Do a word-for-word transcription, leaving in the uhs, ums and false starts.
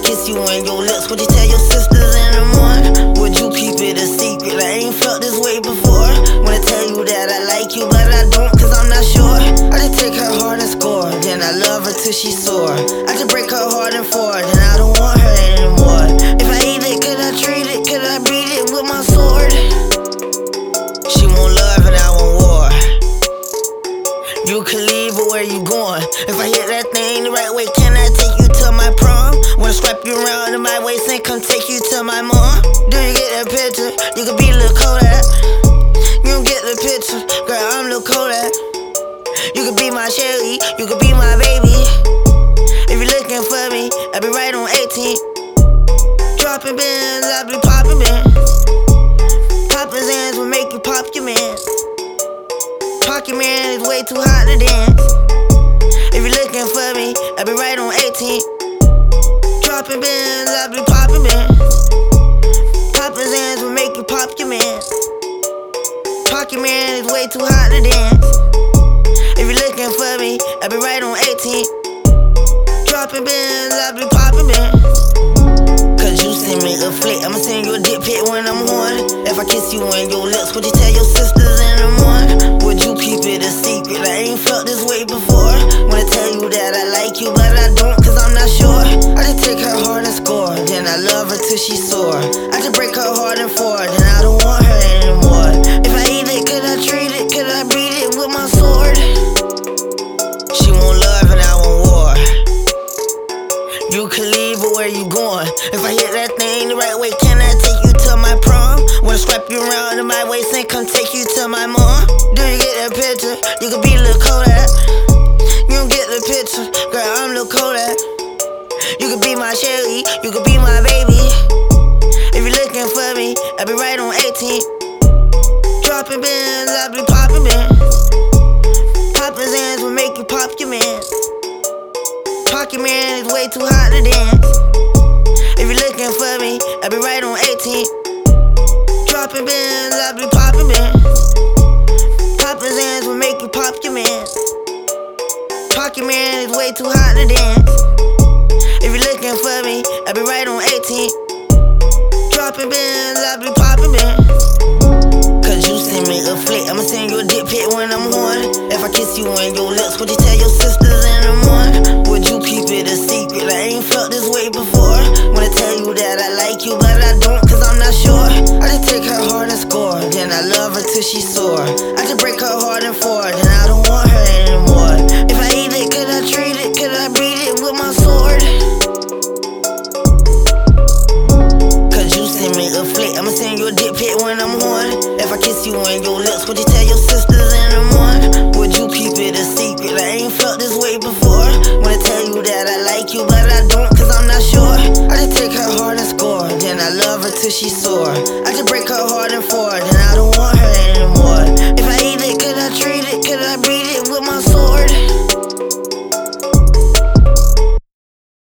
kiss you on your lips, would you tell your sisters in the morning? Would you keep it a secret? I ain't felt this way before. Wanna tell you that I like you, but I don't, cause I'm not sure. I just take her heart and score, then I love her till she's sore. I just break her heart and for her, then I don't want her anymore. If I eat it, could I treat it? Could I beat it with my sword? She want love and I want war. You can leave, but where you going? If I hit that thing the right way, can I take you to my prom? Wanna strap you around in my waist and come take you to my mom? Do you get that picture? You could be Lil Kodak. You don't get the picture, girl, I'm Lil Kodak. You could be my Shelly, you could be my baby. If you're looking for me, I'll be right on eighteen. Dropping bins, I'll be popping bins. Poppin' Zans will make you pop your man. Pocket man is way too hot to dance. If you're looking for me, I'll be right on eighteen. Dropping bins, I'll be popping bins. Poppin' Zans will make you pop your man. Pocket man is way too hot to dance. If you're looking for me, I'll be right on eighteen. Dropping bins, I'll be popping bins. Cause you send me a flick, I'ma send you a dick pic when I'm horny. If I kiss you on your lips, would you tell your sisters in the morning? Would you keep it a secret? I ain't felt this way before. Wanna tell you that I like you, but I don't, cause I'm not sure. I just take her heart and score, then I love her till she's sore. I just break her heart and for her, then I don't want her anymore. If I eat it, could I treat it? Could I beat it with my sword? She want love and I want war. You can leave, but where you going? If I hit that thing the right way, can I take you to my prom? Wanna strap you around in my waist and come take you to my mom? Do you get that picture? You could be Lil Kodak. You don't get the picture, girl, I'm Lil Kodak. You could be my Shelly, you could be my baby. If you're looking for me, I'll be right on eighteen. Dropping bins, I'll be popping bins. Poppin' Zans will make you pop your man. Pocket man is way too hot to dance. If you're looking for me, I'll be right on eighteen. Dropping bins, I'll be popping bins. Poppin' Zans will make you pop your man. Pocket man is way too hot to dance. If you're looking for me, I'll be right on eighteen. Dropping bins, I'll be popping bins. Cause you send me a flick, I'ma send you a dick pic when I'm horny. If I kiss you on your lips, would you tell your sisters in the morning? Would you keep it a secret? I ain't felt this way before. Wanna tell you that I like you, but I don't, cause I'm not sure. I just take her heart and score, then I love her till she's sore. I just break her heart and for her, then I don't want her anymore. If I eat it, could I treat it? Could I beat it with my sword? Cause you send me a flick, I'ma send you a dick pic when I'm horny. If I kiss you on your lips, would you tell your sisters in the morning? Would you keep it a secret? I ain't felt this way before. Wanna tell you that I like you, but I don't, cause I'm not sure. I just take her heart and score, then I love her till she's sore. I just break her heart and for her, then I don't want her anymore.